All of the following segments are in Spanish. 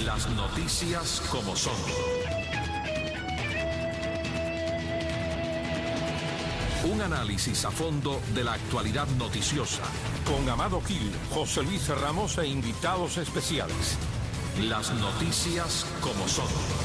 Las noticias como son. Un análisis a fondo de la actualidad noticiosa. Con Amado Gil, José Luis Ramos e invitados especiales. Las noticias como son.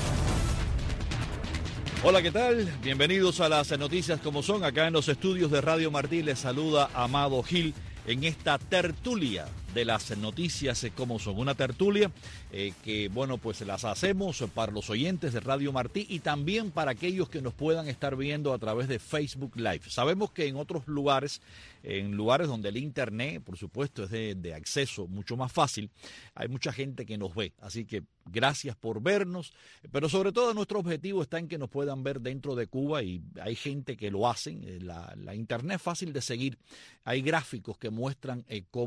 Hola, ¿qué tal? Bienvenidos a las noticias como son. Acá en los estudios de Radio Martí les saluda Amado Gil en esta tertulia de las noticias como son. Una tertulia que, bueno, pues las hacemos para los oyentes de Radio Martí y también para aquellos que nos puedan estar viendo a través de Facebook Live. Sabemos que en otros lugares, en lugares donde el internet, por supuesto, es de acceso mucho más fácil, hay mucha gente que nos ve. Así que gracias por vernos, pero sobre todo nuestro objetivo está en que nos puedan ver dentro de Cuba y hay gente que lo hacen. La internet es fácil de seguir. Hay gráficos que muestran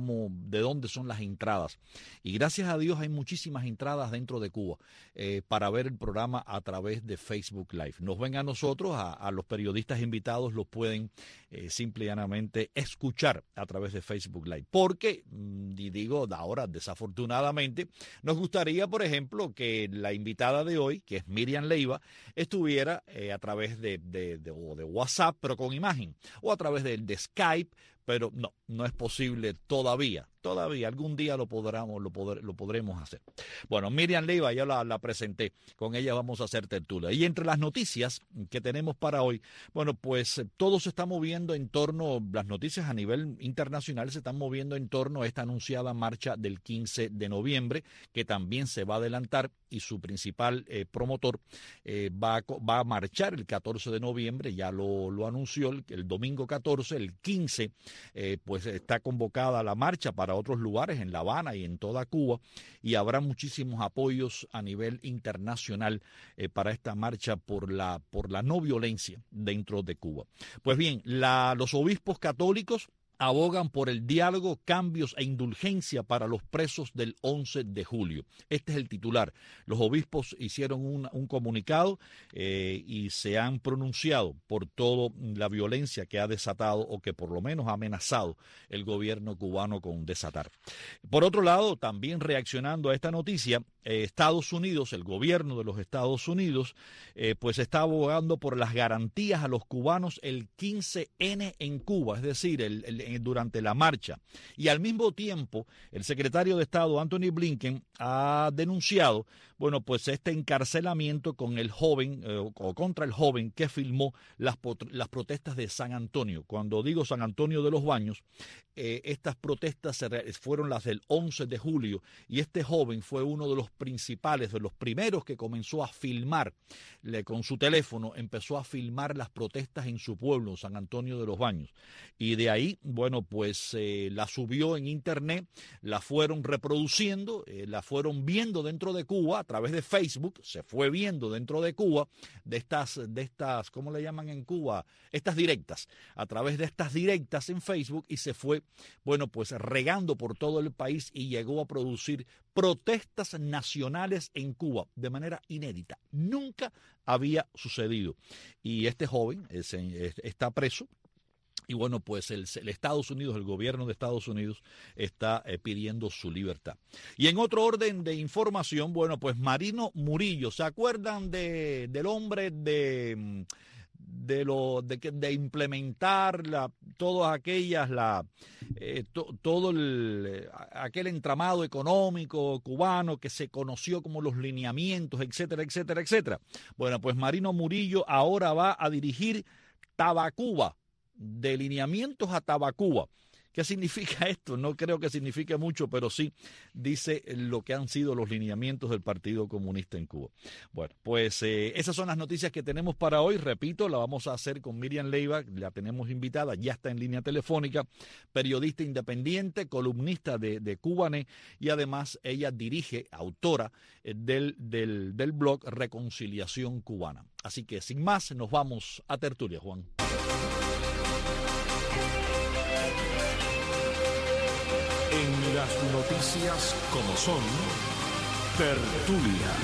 de dónde son las entradas. Y gracias a Dios hay muchísimas entradas dentro de Cuba para ver el programa a través de Facebook Live. Nos ven a nosotros, a los periodistas invitados los pueden simple y llanamente escuchar a través de Facebook Live. Porque, y digo ahora desafortunadamente, nos gustaría, por ejemplo, que la invitada de hoy, que es Miriam Leiva, estuviera a través de WhatsApp, pero con imagen, o a través de Skype, pero no es posible todavía. Todavía algún día lo podremos hacer. Bueno, Miriam Leiva ya la presenté, con ella vamos a hacer tertulia. Y entre las noticias que tenemos para hoy, bueno, pues todo se está moviendo en torno, las noticias a nivel internacional se están moviendo en torno a esta anunciada marcha del 15 de noviembre, que también se va a adelantar y su principal promotor va a marchar el 14 de noviembre, ya lo anunció el domingo 14, el 15, pues está convocada la marcha para otros lugares en La Habana y en toda Cuba y habrá muchísimos apoyos a nivel internacional para esta marcha por la no violencia dentro de Cuba. Pues bien, los obispos católicos abogan por el diálogo, cambios e indulgencia para los presos del 11 de julio. Este es el titular. Los obispos hicieron un comunicado y se han pronunciado por toda la violencia que ha desatado o que por lo menos ha amenazado el gobierno cubano con desatar. Por otro lado, también reaccionando a esta noticia, Estados Unidos, el gobierno de los Estados Unidos, pues está abogando por las garantías a los cubanos el 15N en Cuba, es decir, durante la marcha. Y al mismo tiempo, el secretario de Estado, Anthony Blinken, ha denunciado, bueno, pues este encarcelamiento con el joven, o contra el joven que filmó las protestas de San Antonio. Cuando digo San Antonio de los Baños, estas protestas fueron las del 11 de julio y este joven fue uno de los principales, de los primeros que comenzó a filmar con su teléfono, empezó a filmar las protestas en su pueblo, San Antonio de los Baños. Y de ahí, bueno, pues la subió en internet, la fueron reproduciendo, la fueron viendo dentro de Cuba a través de Facebook, se fue viendo dentro de Cuba de estas, ¿cómo le llaman en Cuba? Estas directas, a través de estas directas en Facebook y se fue, bueno, pues regando por todo el país y llegó a producir protestas nacionales en Cuba de manera inédita. Nunca había sucedido. Y este joven está preso. Y bueno, pues el Estados Unidos, el gobierno de Estados Unidos está pidiendo su libertad. Y en otro orden de información, bueno, pues Marino Murillo, ¿se acuerdan del hombre de implementar aquel entramado económico cubano que se conoció como los lineamientos, etcétera, etcétera, etcétera? Bueno, pues Marino Murillo ahora va a dirigir Tabacuba, de lineamientos a Tabacuba. ¿Qué significa esto? No creo que signifique mucho, pero sí dice lo que han sido los lineamientos del Partido Comunista en Cuba. Bueno, pues esas son las noticias que tenemos para hoy. Repito, la vamos a hacer con Miriam Leiva, la tenemos invitada, ya está en línea telefónica, periodista independiente, columnista de Cubanet y además ella dirige, autora del blog Reconciliación Cubana. Así que sin más, nos vamos a tertulia, Juan. En las noticias como son, tertulia.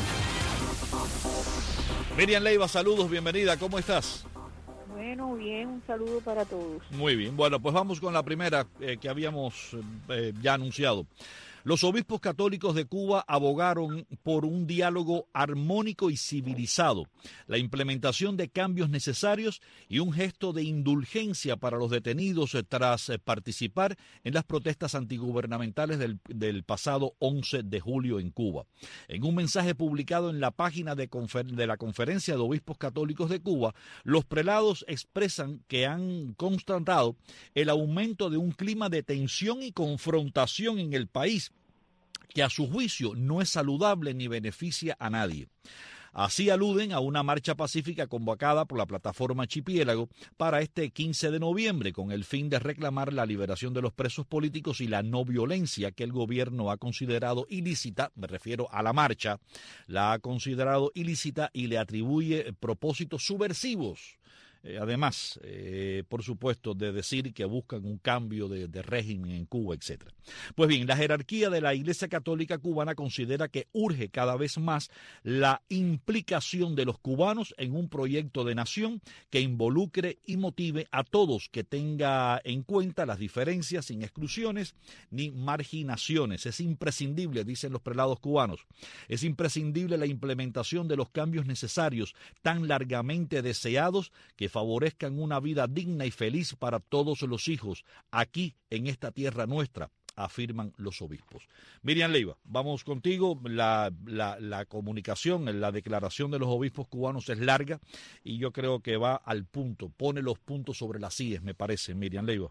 Miriam Leiva, saludos, bienvenida, ¿cómo estás? Bueno, bien, un saludo para todos. Muy bien, bueno, pues vamos con la primera que habíamos ya anunciado. Los obispos católicos de Cuba abogaron por un diálogo armónico y civilizado, la implementación de cambios necesarios y un gesto de indulgencia para los detenidos tras participar en las protestas antigubernamentales del pasado 11 de julio en Cuba. En un mensaje publicado en la página de la Conferencia de Obispos Católicos de Cuba, los prelados expresan que han constatado el aumento de un clima de tensión y confrontación en el país, que a su juicio no es saludable ni beneficia a nadie. Así aluden a una marcha pacífica convocada por la plataforma Archipiélago para este 15 de noviembre con el fin de reclamar la liberación de los presos políticos y la no violencia que el gobierno ha considerado ilícita, me refiero a la marcha, la ha considerado ilícita y le atribuye propósitos subversivos. Además, por supuesto, de decir que buscan un cambio de régimen en Cuba, etc. Pues bien, la jerarquía de la Iglesia Católica cubana considera que urge cada vez más la implicación de los cubanos en un proyecto de nación que involucre y motive a todos, que tenga en cuenta las diferencias sin exclusiones ni marginaciones. Es imprescindible, dicen los prelados cubanos, es imprescindible la implementación de los cambios necesarios tan largamente deseados que favorezcan una vida digna y feliz para todos los hijos aquí en esta tierra nuestra, afirman los obispos. Miriam Leiva, vamos contigo. La comunicación, la declaración de los obispos cubanos es larga y yo creo que va al punto, pone los puntos sobre las íes, me parece. Miriam Leiva.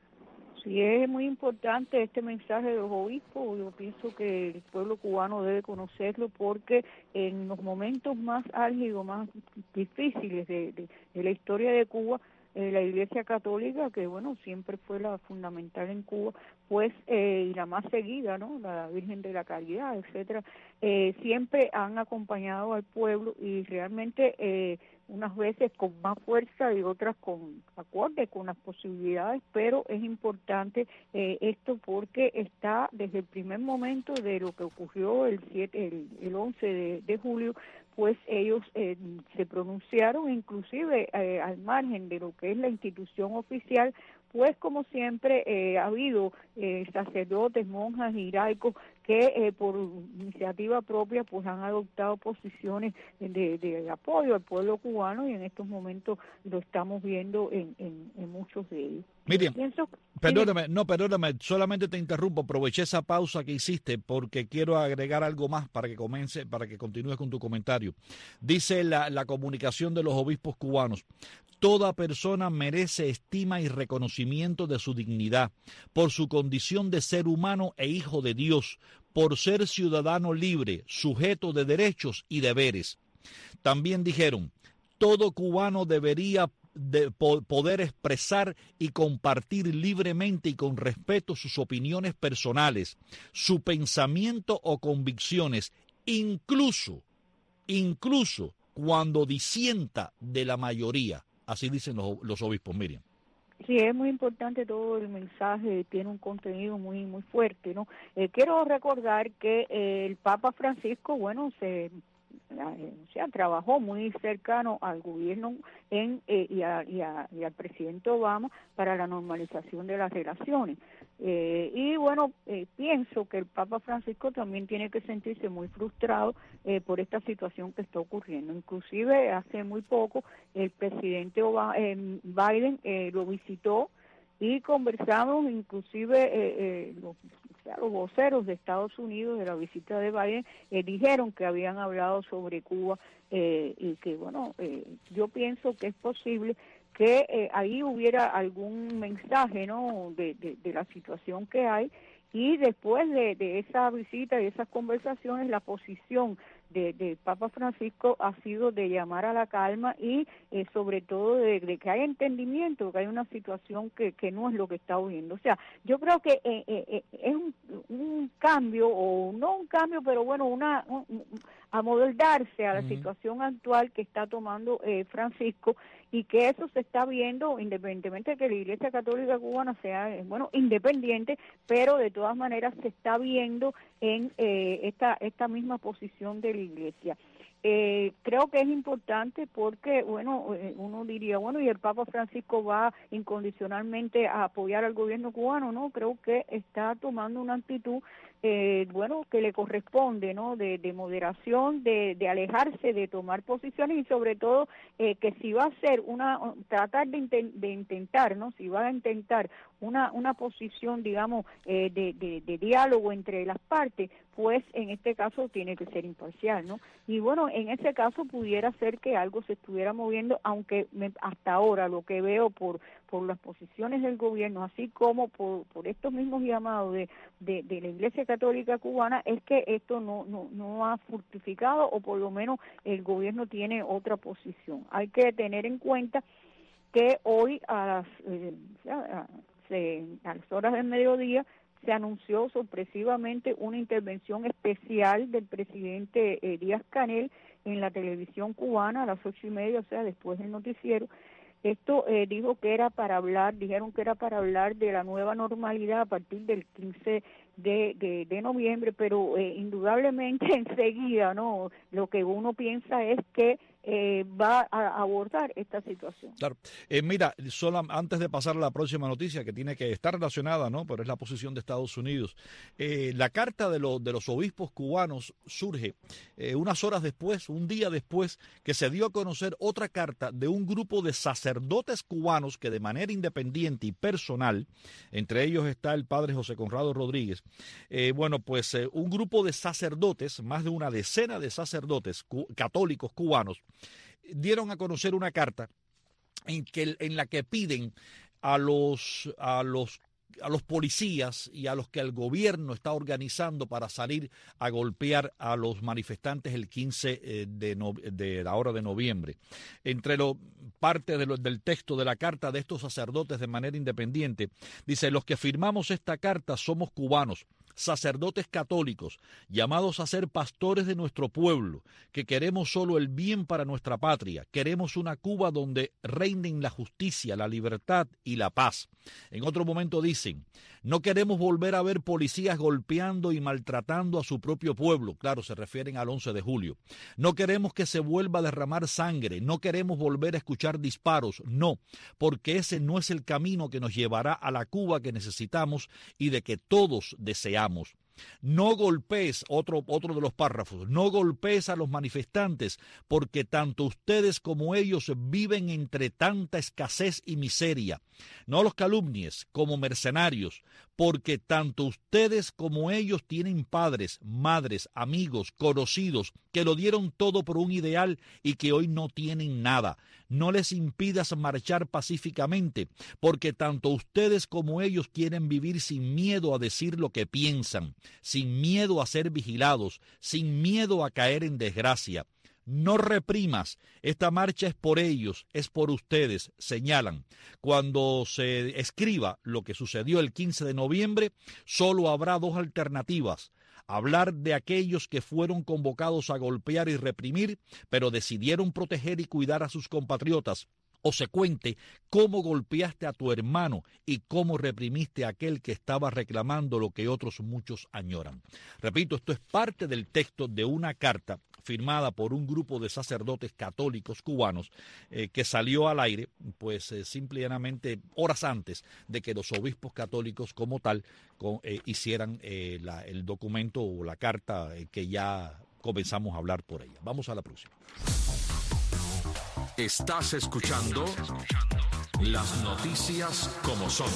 Sí, es muy importante este mensaje de los obispos. Yo pienso que el pueblo cubano debe conocerlo porque en los momentos más álgidos, más difíciles de la historia de Cuba, la Iglesia Católica, que bueno, siempre fue la fundamental en Cuba, pues, y la más seguida, ¿no?, la Virgen de la Caridad, etcétera, siempre han acompañado al pueblo y realmente unas veces con más fuerza y otras con acorde con las posibilidades, pero es importante esto porque está desde el primer momento de lo que ocurrió el 11 de julio, pues ellos se pronunciaron, inclusive al margen de lo que es la institución oficial, pues como siempre ha habido sacerdotes, monjas y laicos que por iniciativa propia pues han adoptado posiciones de apoyo al pueblo cubano y en estos momentos lo estamos viendo en muchos de ellos. Miriam, perdóname, solamente te interrumpo, aproveché esa pausa que hiciste porque quiero agregar algo más para que continúes con tu comentario. Dice la comunicación de los obispos cubanos: toda persona merece estima y reconocimiento de su dignidad, por su condición de ser humano e hijo de Dios, por ser ciudadano libre, sujeto de derechos y deberes. También dijeron, todo cubano debería poder expresar y compartir libremente y con respeto sus opiniones personales, su pensamiento o convicciones, incluso cuando disienta de la mayoría. Así dicen los obispos, Miriam. Sí, es muy importante todo el mensaje, tiene un contenido muy fuerte, ¿no? Quiero recordar que el Papa Francisco, bueno, trabajó muy cercano al gobierno y al presidente Obama para la normalización de las relaciones. Y bueno, pienso que el Papa Francisco también tiene que sentirse muy frustrado por esta situación que está ocurriendo. Inclusive hace muy poco el presidente Biden lo visitó y conversamos, inclusive los voceros de Estados Unidos de la visita de Biden dijeron que habían hablado sobre Cuba y que bueno, yo pienso que es posible que ahí hubiera algún mensaje, ¿no?, de la situación que hay, y después de esa visita y esas conversaciones la posición de Papa Francisco ha sido de llamar a la calma y sobre todo de que haya entendimiento, que hay una situación que no es lo que está huyendo. O sea, yo creo que es un cambio, o no un cambio, pero bueno, amoldarse a la situación actual que está tomando Francisco, y que eso se está viendo independientemente de que la Iglesia Católica Cubana sea, independiente, pero de todas maneras se está viendo en esta misma posición de la Iglesia. Creo que es importante porque, bueno, uno diría, bueno, ¿y el Papa Francisco va incondicionalmente a apoyar al gobierno cubano? No, creo que está tomando una actitud bueno, que le corresponde, ¿no? De moderación, de alejarse, de tomar posiciones y sobre todo que si va a hacer tratar de intentar, ¿no? Si va a intentar una posición, digamos, de diálogo entre las partes, pues en este caso tiene que ser imparcial, ¿no? Y bueno, en ese caso pudiera ser que algo se estuviera moviendo, aunque hasta ahora lo que veo por las posiciones del gobierno, así como por estos mismos llamados de la Iglesia Católica Cubana, es que esto no ha fructificado, o por lo menos el gobierno tiene otra posición. Hay que tener en cuenta que hoy a las horas del mediodía se anunció sorpresivamente una intervención especial del presidente Díaz-Canel en la televisión cubana a las 8:30, o sea, después del noticiero. Esto dijeron que era para hablar de la nueva normalidad a partir del 15 de noviembre, pero indudablemente enseguida, ¿no? Lo que uno piensa es que va a abordar esta situación. Claro. Mira, solo antes de pasar a la próxima noticia, que tiene que estar relacionada, ¿no? Pero es la posición de Estados Unidos. La carta de los obispos cubanos surge unas horas después, un día después, que se dio a conocer otra carta de un grupo de sacerdotes cubanos que de manera independiente y personal, entre ellos está el padre José Conrado Rodríguez, un grupo de sacerdotes, más de una decena de sacerdotes católicos cubanos, dieron a conocer una carta en la que piden a los policías y a los que el gobierno está organizando para salir a golpear a los manifestantes el 15 de la hora de noviembre. Entre parte del texto de la carta de estos sacerdotes de manera independiente, dice: los que firmamos esta carta somos cubanos, sacerdotes católicos, llamados a ser pastores de nuestro pueblo, que queremos solo el bien para nuestra patria. Queremos una Cuba donde reinen la justicia, la libertad y la paz. En otro momento dicen: no queremos volver a ver policías golpeando y maltratando a su propio pueblo. Claro, se refieren al 11 de julio. No queremos que se vuelva a derramar sangre. No queremos volver a escuchar disparos. No, porque ese no es el camino que nos llevará a la Cuba que necesitamos y de que todos deseamos. No golpees, otro de los párrafos, no golpees a los manifestantes, porque tanto ustedes como ellos viven entre tanta escasez y miseria. No los calumnies como mercenarios, porque tanto ustedes como ellos tienen padres, madres, amigos, conocidos, que lo dieron todo por un ideal y que hoy no tienen nada. No les impidas marchar pacíficamente, porque tanto ustedes como ellos quieren vivir sin miedo a decir lo que piensan, sin miedo a ser vigilados, sin miedo a caer en desgracia. No reprimas, esta marcha es por ellos, es por ustedes, señalan. Cuando se escriba lo que sucedió el 15 de noviembre, solo habrá dos alternativas: hablar de aquellos que fueron convocados a golpear y reprimir, pero decidieron proteger y cuidar a sus compatriotas, o se cuente cómo golpeaste a tu hermano y cómo reprimiste a aquel que estaba reclamando lo que otros muchos añoran. Repito, esto es parte del texto de una carta firmada por un grupo de sacerdotes católicos cubanos que salió al aire simplemente horas antes de que los obispos católicos como tal hicieran el documento o la carta que ya comenzamos a hablar por ella. Vamos a la próxima. Estás escuchando las noticias como son.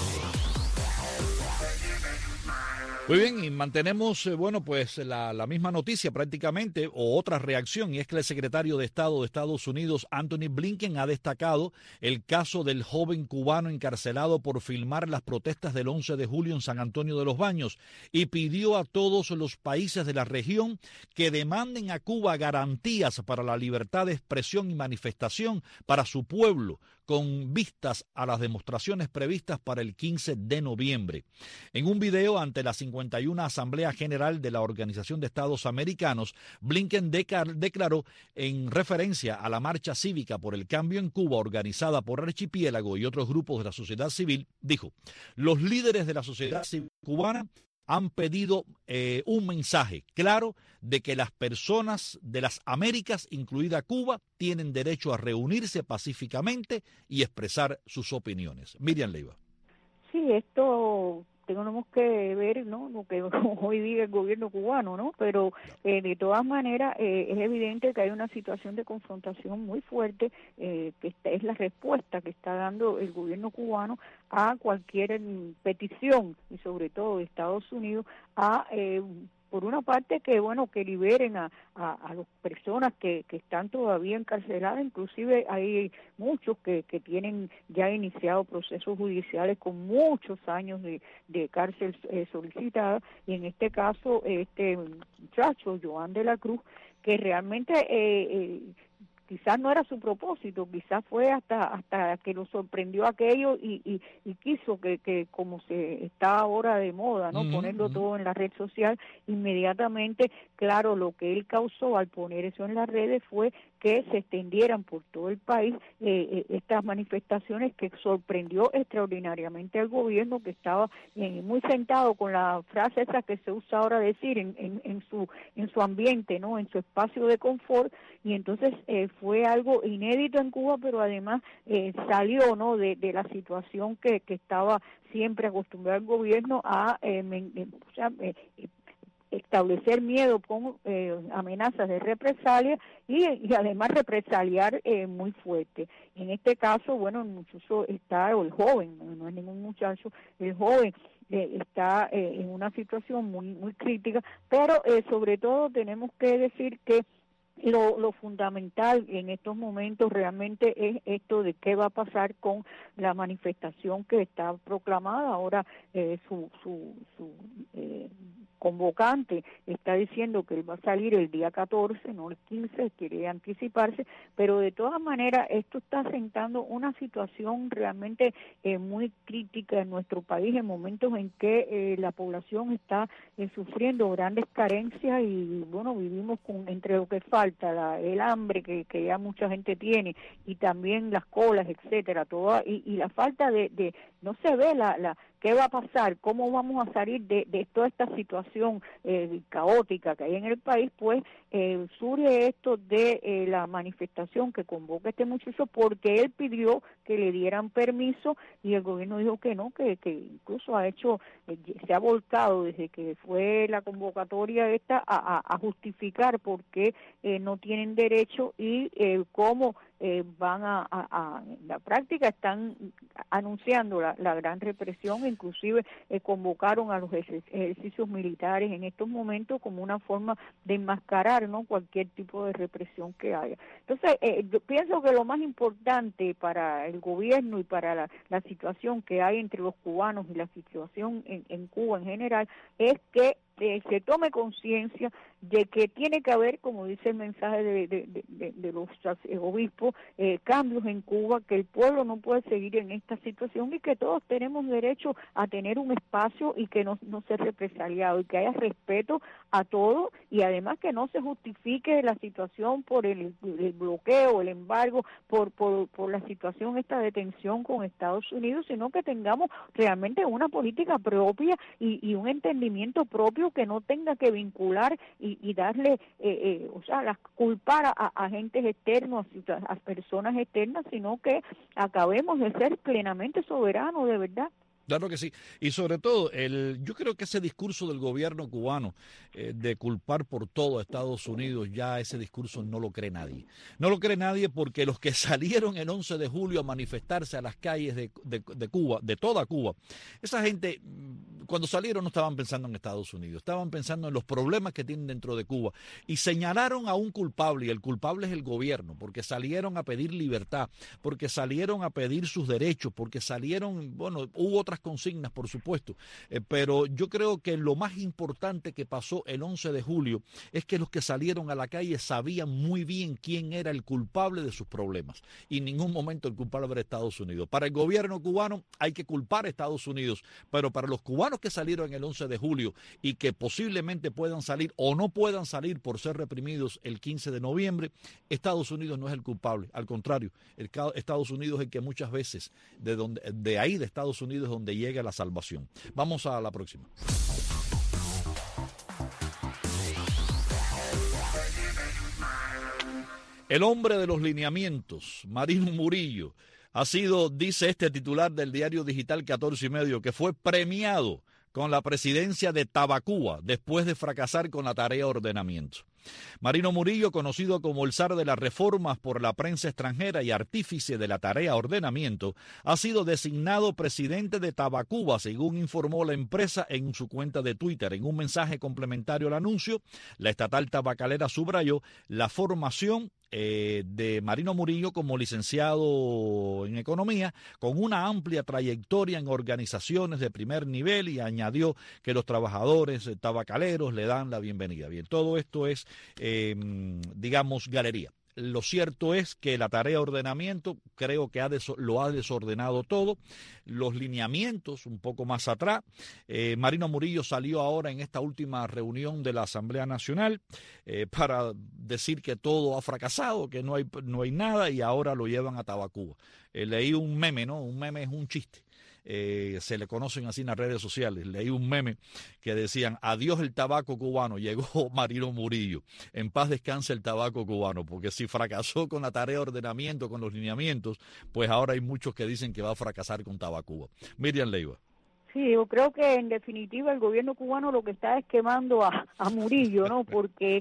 Muy bien, y mantenemos, la misma noticia prácticamente, o otra reacción, y es que el secretario de Estado de Estados Unidos, Anthony Blinken, ha destacado el caso del joven cubano encarcelado por filmar las protestas del 11 de julio en San Antonio de los Baños, y pidió a todos los países de la región que demanden a Cuba garantías para la libertad de expresión y manifestación para su pueblo, con vistas a las demostraciones previstas para el 15 de noviembre. En un video ante la 51 Asamblea General de la Organización de Estados Americanos, Blinken declaró, en referencia a la marcha cívica por el cambio en Cuba organizada por Archipiélago y otros grupos de la sociedad civil, dijo: los líderes de la sociedad civil cubana han pedido un mensaje claro de que las personas de las Américas, incluida Cuba, tienen derecho a reunirse pacíficamente y expresar sus opiniones. Miriam Leiva. Sí, esto tenemos que ver, ¿no?, lo que hoy diga el gobierno cubano, ¿no? Pero de todas maneras es evidente que hay una situación de confrontación muy fuerte, que es la respuesta que está dando el gobierno cubano a cualquier petición, y sobre todo de Estados Unidos, por una parte que liberen a las personas que están todavía encarceladas. Inclusive hay muchos que tienen ya iniciado procesos judiciales con muchos años de cárcel solicitada, y en este caso este muchacho Joan de la Cruz, que realmente quizás no era su propósito, quizás fue hasta que lo sorprendió aquello y quiso que como se está ahora de moda, ¿no?, ponerlo todo en la red social, inmediatamente, claro, lo que él causó al poner eso en las redes fue que se extendieran por todo el país estas manifestaciones, que sorprendió extraordinariamente al gobierno, que estaba muy sentado con la frase esa que se usa ahora decir en su ambiente, ¿no?, en su espacio de confort, y entonces fue algo inédito en Cuba, pero además salió, ¿no?, de la situación que estaba siempre acostumbrado el gobierno a establecer miedo con amenazas de represalia y además represaliar muy fuerte. En este caso, bueno, el muchacho está, o el joven, no es ningún muchacho, el joven está en una situación muy, muy crítica, pero sobre todo tenemos que decir que lo fundamental en estos momentos realmente es esto de qué va a pasar con la manifestación que está proclamada. Ahora su convocante está diciendo que él va a salir el día 14, no el 15, quiere anticiparse, pero de todas maneras esto está sentando una situación realmente muy crítica en nuestro país, en momentos en que la población está sufriendo grandes carencias y bueno, vivimos entre lo que falta, el hambre que ya mucha gente tiene, y también las colas, etcétera, y la falta de no se ve qué va a pasar, cómo vamos a salir de toda esta situación caótica que hay en el país. Pues surge esto de la manifestación que convoca este muchacho, porque él pidió que le dieran permiso y el gobierno dijo que no, que incluso se ha volcado desde que fue la convocatoria esta a justificar por qué no tienen derecho y cómo van en la práctica están anunciando la gran represión. Inclusive convocaron a los ejercicios militares en estos momentos como una forma de enmascarar, ¿no?, cualquier tipo de represión que haya. Entonces, yo pienso que lo más importante para el gobierno y para la situación que hay entre los cubanos y la situación en Cuba en general es que se tome conciencia de que tiene que haber, como dice el mensaje de los obispos, cambios en Cuba, que el pueblo no puede seguir en esta situación y que todos tenemos derecho a tener un espacio y que no ser represaliado, y que haya respeto a todo, y además que no se justifique la situación por el bloqueo, el embargo, por la situación esta de tensión con Estados Unidos, sino que tengamos realmente una política propia y un entendimiento propio que no tenga que vincular y darle, culpar a agentes externos, a personas externas, sino que acabemos de ser plenamente soberanos, de verdad. Claro que sí. Y sobre todo, yo creo que ese discurso del gobierno cubano de culpar por todo a Estados Unidos, ya ese discurso no lo cree nadie. No lo cree nadie porque los que salieron el 11 de julio a manifestarse a las calles de Cuba, de toda Cuba, esa gente, cuando salieron no estaban pensando en Estados Unidos, estaban pensando en los problemas que tienen dentro de Cuba y señalaron a un culpable, y el culpable es el gobierno, porque salieron a pedir libertad, porque salieron a pedir sus derechos, porque salieron, bueno, hubo otras consignas, por supuesto, pero yo creo que lo más importante que pasó el 11 de julio es que los que salieron a la calle sabían muy bien quién era el culpable de sus problemas, y en ningún momento el culpable era Estados Unidos. Para el gobierno cubano hay que culpar a Estados Unidos, pero para los cubanos que salieron el 11 de julio y que posiblemente puedan salir o no puedan salir por ser reprimidos el 15 de noviembre, Estados Unidos no es el culpable, al contrario, Estados Unidos es el que muchas veces de ahí de Estados Unidos es donde llega la salvación. Vamos a la próxima. El hombre de los lineamientos, Marino Murillo, ha sido, dice este titular del diario digital 14 y medio, que fue premiado con la presidencia de Tabacuba después de fracasar con la tarea ordenamiento. Marino Murillo, conocido como el zar de las reformas por la prensa extranjera y artífice de la tarea ordenamiento, ha sido designado presidente de Tabacuba, según informó la empresa en su cuenta de Twitter. En un mensaje complementario al anuncio, la estatal tabacalera subrayó la formación de Marino Murillo como licenciado en Economía, con una amplia trayectoria en organizaciones de primer nivel, y añadió que los trabajadores tabacaleros le dan la bienvenida. Bien, todo esto es, digamos, galería. Lo cierto es que la tarea de ordenamiento creo que lo ha desordenado todo. Los lineamientos un poco más atrás. Marino Murillo salió ahora en esta última reunión de la Asamblea Nacional para decir que todo ha fracasado, que no hay nada, y ahora lo llevan a Tabacuba. Leí un meme, ¿no? Un meme es un chiste. Se le conocen así en las redes sociales. Leí un meme que decían: adiós el tabaco cubano, llegó Marino Murillo, en paz descanse el tabaco cubano, porque si fracasó con la tarea de ordenamiento, con los lineamientos, pues ahora hay muchos que dicen que va a fracasar con Tabacuba. Miriam Leiva. Sí, yo creo que en definitiva el gobierno cubano lo que está es quemando a Murillo, ¿no? Porque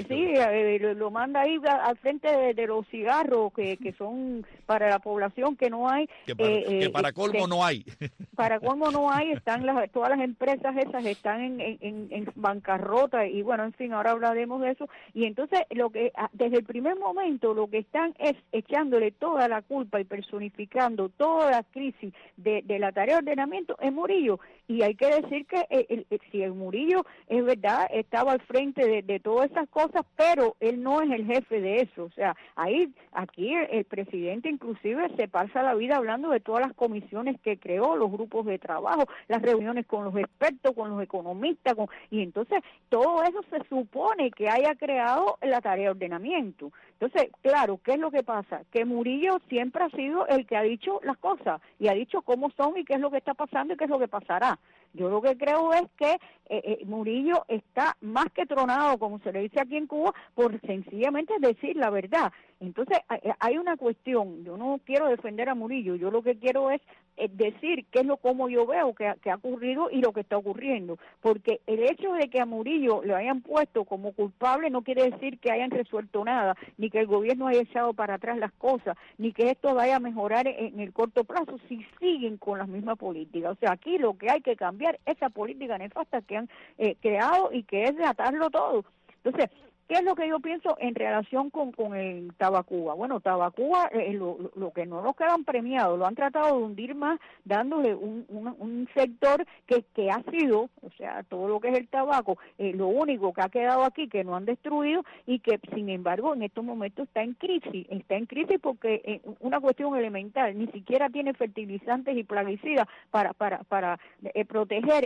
lo manda ahí al frente de los cigarros que son para la población que no hay. Que para colmo no hay. Para colmo no hay, todas las empresas esas están en bancarrota, y bueno, en fin, ahora hablaremos de eso. Y entonces desde el primer momento lo que están es echándole toda la culpa y personificando toda la crisis de la tarea de ordenamiento en Murillo. Y hay que decir que si el Murillo es verdad, estaba al frente de todas esas cosas, pero él no es el jefe de eso. O sea, aquí el presidente inclusive se pasa la vida hablando de todas las comisiones que creó, los grupos de trabajo, las reuniones con los expertos, con los economistas, y entonces todo eso se supone que haya creado la tarea de ordenamiento. Entonces, claro, ¿qué es lo que pasa? Que Murillo siempre ha sido el que ha dicho las cosas, y ha dicho cómo son y qué es lo que está pasando y qué es lo que pasará. Yo lo que creo es que Murillo está más que tronado, como se le dice aquí en Cuba, por sencillamente decir la verdad. Entonces, hay una cuestión. Yo no quiero defender a Murillo, yo lo que quiero es decir qué es cómo yo veo que ha ocurrido y lo que está ocurriendo. Porque el hecho de que a Murillo le hayan puesto como culpable no quiere decir que hayan resuelto nada, ni que el gobierno haya echado para atrás las cosas, ni que esto vaya a mejorar en el corto plazo si siguen con las mismas políticas. O sea, aquí lo que hay que cambiar es esa política nefasta que han creado, y que es de atarlo todo. Entonces, ¿qué es lo que yo pienso en relación con el Tabacuba? Bueno, Tabacuba, lo que no lo quedan premiados, lo han tratado de hundir más, dándole un sector que ha sido, o sea, todo lo que es el tabaco, lo único que ha quedado aquí, que no han destruido, y que, sin embargo, en estos momentos está en crisis porque una cuestión elemental, ni siquiera tiene fertilizantes y plaguicidas para proteger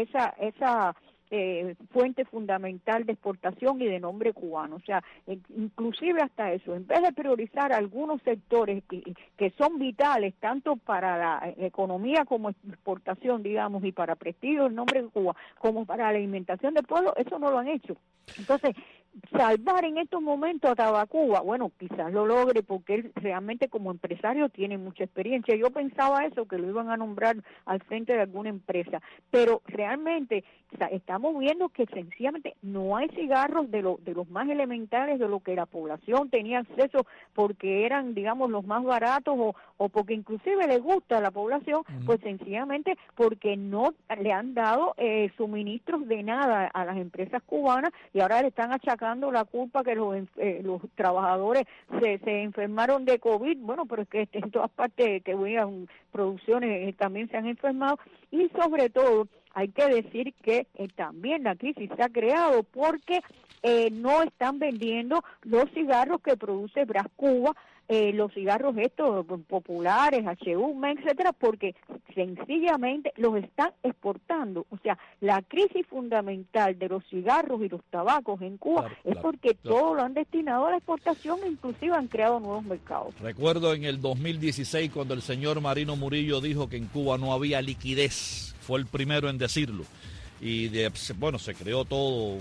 esa fuente fundamental de exportación y de nombre cubano. O sea, inclusive hasta eso, en vez de priorizar algunos sectores que son vitales tanto para la economía como exportación, digamos, y para prestigio del nombre de Cuba, como para la alimentación del pueblo, eso no lo han hecho. Entonces, salvar en estos momentos a Tabacuba, bueno, quizás lo logre porque él realmente como empresario tiene mucha experiencia. Yo pensaba eso, que lo iban a nombrar al frente de alguna empresa, pero realmente estamos viendo que sencillamente no hay cigarros de los más elementales, de lo que la población tenía acceso porque eran, digamos, los más baratos o porque inclusive le gusta a la población, pues sencillamente porque no le han dado suministros de nada a las empresas cubanas, y ahora le están achacando la culpa que los trabajadores se enfermaron de COVID. Bueno, pero es que en todas partes que vean producciones también se han enfermado, y sobre todo hay que decir que también la crisis se ha creado porque no están vendiendo los cigarros que produce Brás Cuba, los cigarros estos populares, HU, etcétera, porque sencillamente los están exportando. O sea, la crisis fundamental de los cigarros y los tabacos en Cuba es porque todo lo han destinado a la exportación, e inclusive han creado nuevos mercados. Recuerdo en el 2016 cuando el señor Marino Murillo dijo que en Cuba no había liquidez. Fue el primero en decirlo. Y se creó todo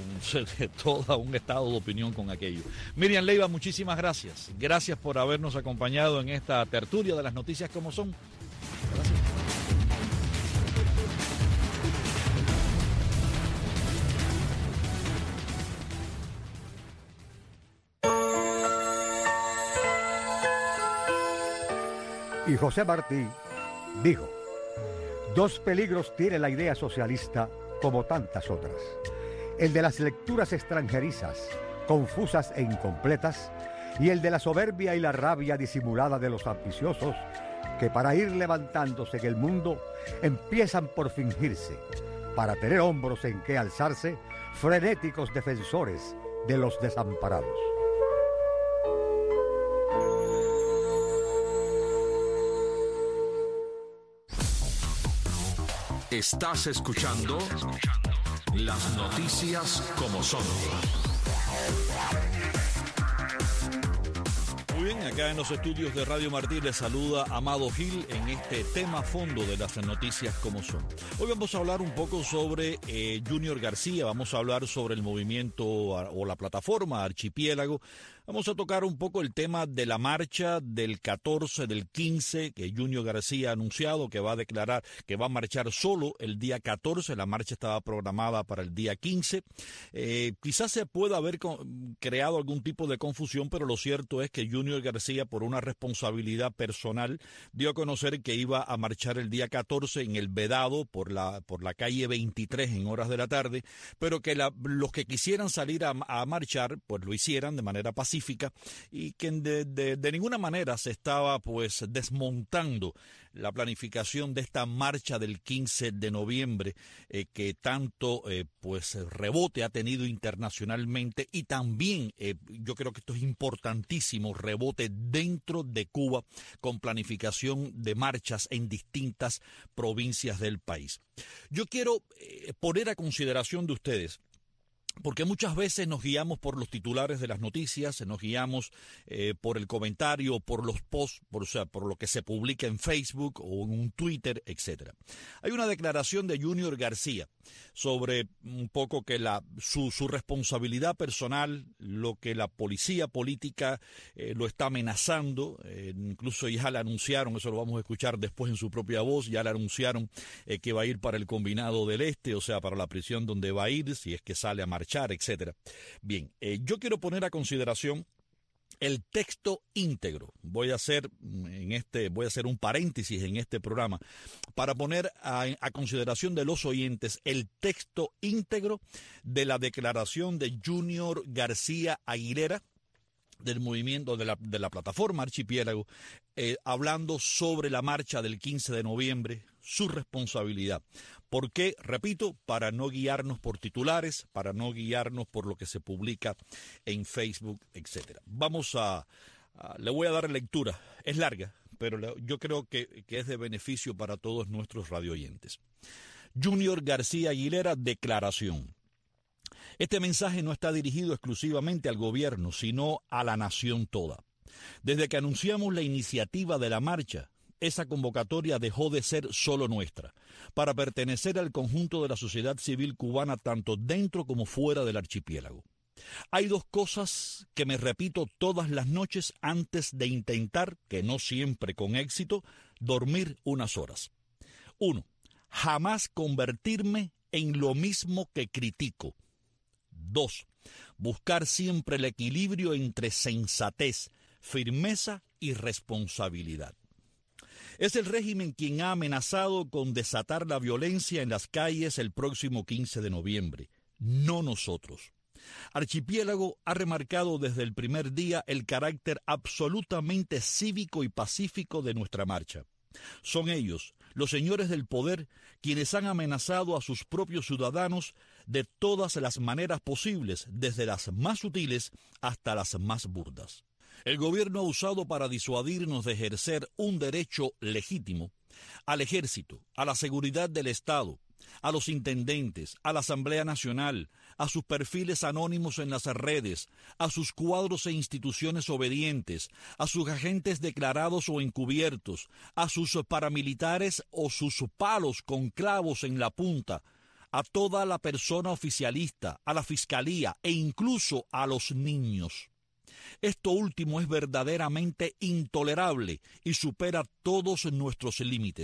un estado de opinión con aquello. Miriam Leiva, muchísimas gracias. Gracias por habernos acompañado en esta tertulia de las noticias como son. Gracias. Y José Martí dijo: dos peligros tiene la idea socialista como tantas otras. El de las lecturas extranjerizas, confusas e incompletas, y el de la soberbia y la rabia disimulada de los ambiciosos, que para ir levantándose en el mundo empiezan por fingirse, para tener hombros en que alzarse, frenéticos defensores de los desamparados. Estás escuchando las noticias como son. Muy bien, acá en los estudios de Radio Martí les saluda Amado Gil en este tema fondo de las noticias como son. Hoy vamos a hablar un poco sobre Junior García, vamos a hablar sobre el movimiento o la plataforma Archipiélago. Vamos a tocar un poco el tema de la marcha del 14, del 15, que Junior García ha anunciado que va a declarar que va a marchar solo el día 14. La marcha estaba programada para el día 15. Quizás se pueda haber creado algún tipo de confusión, pero lo cierto es que Junior García, por una responsabilidad personal, dio a conocer que iba a marchar el día 14 en el Vedado por la calle 23 en horas de la tarde, pero que los que quisieran salir a marchar, pues lo hicieran de manera pacífica, y que de ninguna manera se estaba pues desmontando la planificación de esta marcha del 15 de noviembre que tanto pues rebote ha tenido internacionalmente, y también yo creo que esto es importantísimo, rebote dentro de Cuba con planificación de marchas en distintas provincias del país. Yo quiero poner a consideración de ustedes, porque muchas veces nos guiamos por los titulares de las noticias, nos guiamos por el comentario, por los posts, por lo que se publica en Facebook o en un Twitter, etcétera. Hay una declaración de Junior García sobre un poco que su responsabilidad personal, lo que la policía política lo está amenazando, incluso ya le anunciaron, eso lo vamos a escuchar después en su propia voz, ya le anunciaron que va a ir para el Combinado del Este, o sea, para la prisión donde va a ir, si es que sale a marchar, etcétera. Bien, yo quiero poner a consideración el texto íntegro. Voy a hacer un paréntesis en este programa para poner a consideración de los oyentes el texto íntegro de la declaración de Junior García Aguilera, del movimiento de la plataforma Archipiélago, hablando sobre la marcha del 15 de noviembre, su responsabilidad. ¿Por qué? Repito, para no guiarnos por titulares, para no guiarnos por lo que se publica en Facebook, etcétera. Le voy a dar lectura. Es larga, pero yo creo que es de beneficio para todos nuestros radioyentes. Junior García Aguilera, declaración. Este mensaje no está dirigido exclusivamente al gobierno, sino a la nación toda. Desde que anunciamos la iniciativa de la marcha, esa convocatoria dejó de ser solo nuestra, para pertenecer al conjunto de la sociedad civil cubana, tanto dentro como fuera del archipiélago. Hay dos cosas que me repito todas las noches antes de intentar, que no siempre con éxito, dormir unas horas. 1. Jamás convertirme en lo mismo que critico. 2. Buscar siempre el equilibrio entre sensatez, firmeza y responsabilidad. Es el régimen quien ha amenazado con desatar la violencia en las calles el próximo 15 de noviembre, no nosotros. Archipiélago ha remarcado desde el primer día el carácter absolutamente cívico y pacífico de nuestra marcha. Son ellos, los señores del poder, quienes han amenazado a sus propios ciudadanos de todas las maneras posibles, desde las más sutiles hasta las más burdas. El gobierno ha usado para disuadirnos de ejercer un derecho legítimo al ejército, a la seguridad del Estado, a los intendentes, a la Asamblea Nacional, a sus perfiles anónimos en las redes, a sus cuadros e instituciones obedientes, a sus agentes declarados o encubiertos, a sus paramilitares o sus palos con clavos en la punta, a toda la persona oficialista, a la fiscalía e incluso a los niños. Esto último es verdaderamente intolerable y supera todos nuestros límites,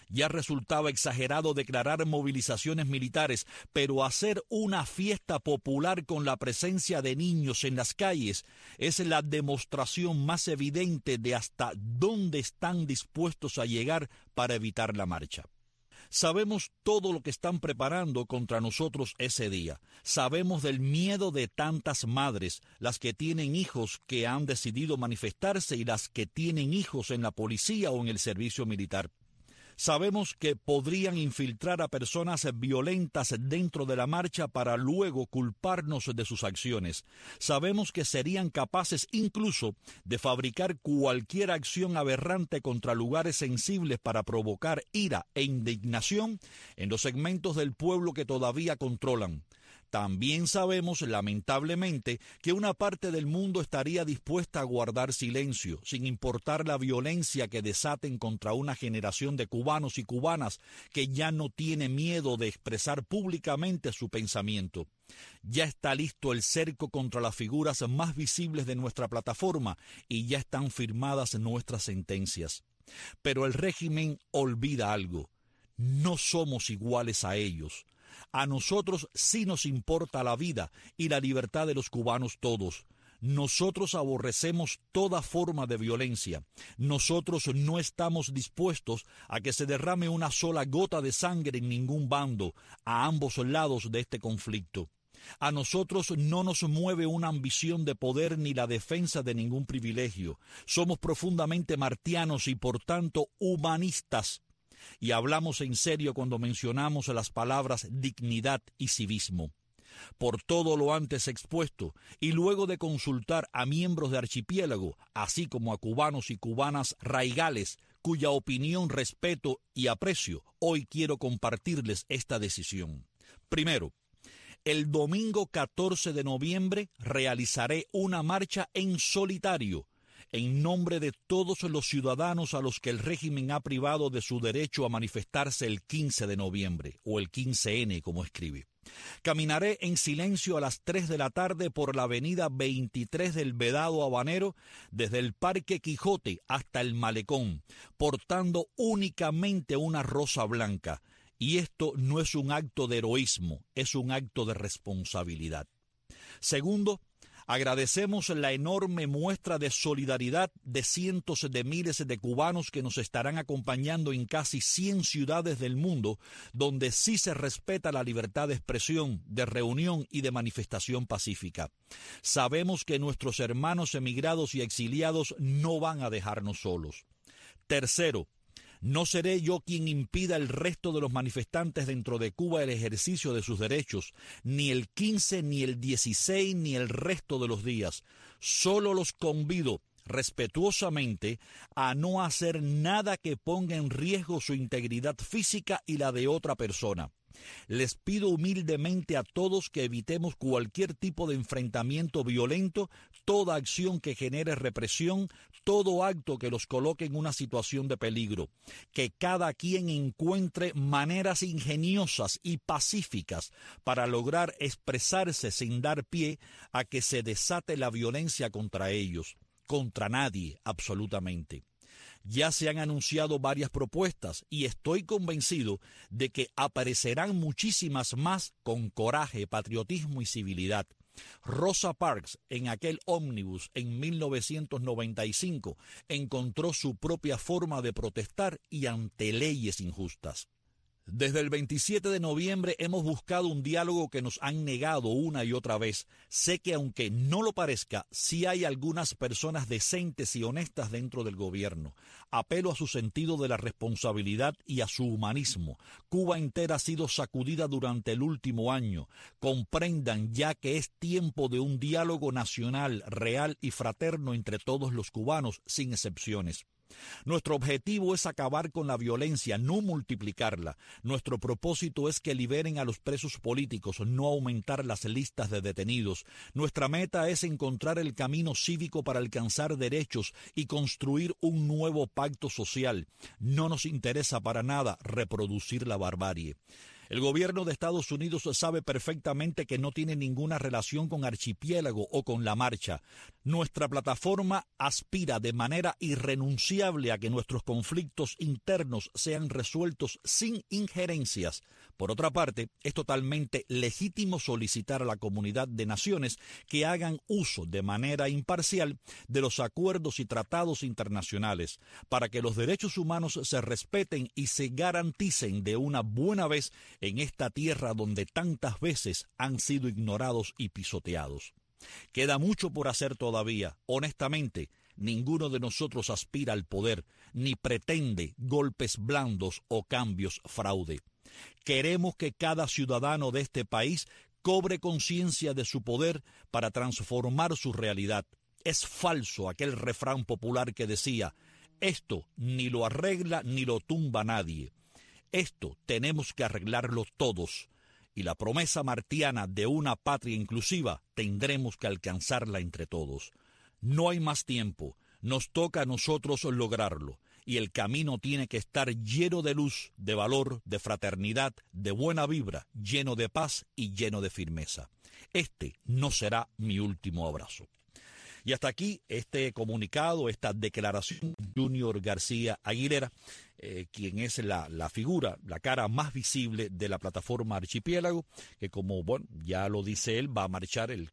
Ya resultaba exagerado declarar movilizaciones militares, pero hacer una fiesta popular con la presencia de niños en las calles es la demostración más evidente de hasta dónde están dispuestos a llegar para evitar la marcha. Sabemos todo lo que están preparando contra nosotros ese día. Sabemos del miedo de tantas madres, las que tienen hijos que han decidido manifestarse y las que tienen hijos en la policía o en el servicio militar. Sabemos que podrían infiltrar a personas violentas dentro de la marcha para luego culparnos de sus acciones. Sabemos que serían capaces incluso de fabricar cualquier acción aberrante contra lugares sensibles para provocar ira e indignación en los segmentos del pueblo que todavía controlan. También sabemos, lamentablemente, que una parte del mundo estaría dispuesta a guardar silencio, sin importar la violencia que desaten contra una generación de cubanos y cubanas que ya no tiene miedo de expresar públicamente su pensamiento. Ya está listo el cerco contra las figuras más visibles de nuestra plataforma y ya están firmadas nuestras sentencias. Pero el régimen olvida algo. No somos iguales a ellos. A nosotros sí nos importa la vida y la libertad de los cubanos todos. Nosotros aborrecemos toda forma de violencia. Nosotros no estamos dispuestos a que se derrame una sola gota de sangre en ningún bando, a ambos lados de este conflicto. A nosotros no nos mueve una ambición de poder ni la defensa de ningún privilegio. Somos profundamente martianos y por tanto humanistas. Y hablamos en serio cuando mencionamos las palabras dignidad y civismo. Por todo lo antes expuesto, y luego de consultar a miembros de Archipiélago, así como a cubanos y cubanas raigales, cuya opinión respeto y aprecio, hoy quiero compartirles esta decisión. Primero, el domingo 14 de noviembre realizaré una marcha en solitario, en nombre de todos los ciudadanos a los que el régimen ha privado de su derecho a manifestarse el 15 de noviembre, o el 15N, como escribe. Caminaré en silencio a las 3 de la tarde por la avenida 23 del Vedado Habanero, desde el Parque Quijote hasta el Malecón, portando únicamente una rosa blanca. Y esto no es un acto de heroísmo, es un acto de responsabilidad. Segundo, agradecemos la enorme muestra de solidaridad de cientos de miles de cubanos que nos estarán acompañando en casi 100 ciudades del mundo, donde sí se respeta la libertad de expresión, de reunión y de manifestación pacífica. Sabemos que nuestros hermanos emigrados y exiliados no van a dejarnos solos. Tercero, no seré yo quien impida al resto de los manifestantes dentro de Cuba el ejercicio de sus derechos, ni el 15, ni el 16, ni el resto de los días. Solo los convido respetuosamente a no hacer nada que ponga en riesgo su integridad física y la de otra persona. Les pido humildemente a todos que evitemos cualquier tipo de enfrentamiento violento, toda acción que genere represión, todo acto que los coloque en una situación de peligro, que cada quien encuentre maneras ingeniosas y pacíficas para lograr expresarse sin dar pie a que se desate la violencia contra ellos, contra nadie absolutamente. Ya se han anunciado varias propuestas y estoy convencido de que aparecerán muchísimas más con coraje, patriotismo y civilidad. Rosa Parks, en aquel ómnibus en 1995, encontró su propia forma de protestar y ante leyes injustas. Desde el 27 de noviembre hemos buscado un diálogo que nos han negado una y otra vez. Sé que aunque no lo parezca, sí hay algunas personas decentes y honestas dentro del gobierno. Apelo a su sentido de la responsabilidad y a su humanismo. Cuba entera ha sido sacudida durante el último año. Comprendan ya que es tiempo de un diálogo nacional, real y fraterno entre todos los cubanos, sin excepciones. Nuestro objetivo es acabar con la violencia, no multiplicarla. Nuestro propósito es que liberen a los presos políticos, no aumentar las listas de detenidos. Nuestra meta es encontrar el camino cívico para alcanzar derechos y construir un nuevo pacto social. No nos interesa para nada reproducir la barbarie. El gobierno de Estados Unidos sabe perfectamente que no tiene ninguna relación con Archipiélago o con La Marcha. Nuestra plataforma aspira de manera irrenunciable a que nuestros conflictos internos sean resueltos sin injerencias. Por otra parte, es totalmente legítimo solicitar a la comunidad de naciones que hagan uso de manera imparcial de los acuerdos y tratados internacionales para que los derechos humanos se respeten y se garanticen de una buena vez en esta tierra donde tantas veces han sido ignorados y pisoteados. Queda mucho por hacer todavía. Honestamente, ninguno de nosotros aspira al poder, ni pretende golpes blandos o cambios fraude. Queremos que cada ciudadano de este país cobre conciencia de su poder para transformar su realidad. Es falso aquel refrán popular que decía: esto ni lo arregla ni lo tumba nadie. Esto tenemos que arreglarlo todos. Y la promesa martiana de una patria inclusiva tendremos que alcanzarla entre todos. No hay más tiempo. Nos toca a nosotros lograrlo. Y el camino tiene que estar lleno de luz, de valor, de fraternidad, de buena vibra, lleno de paz y lleno de firmeza. Este no será mi último abrazo. Y hasta aquí este comunicado, esta declaración de Junior García Aguilera, quien es la figura, la cara más visible de la plataforma Archipiélago, que como ya lo dice él, va a marchar el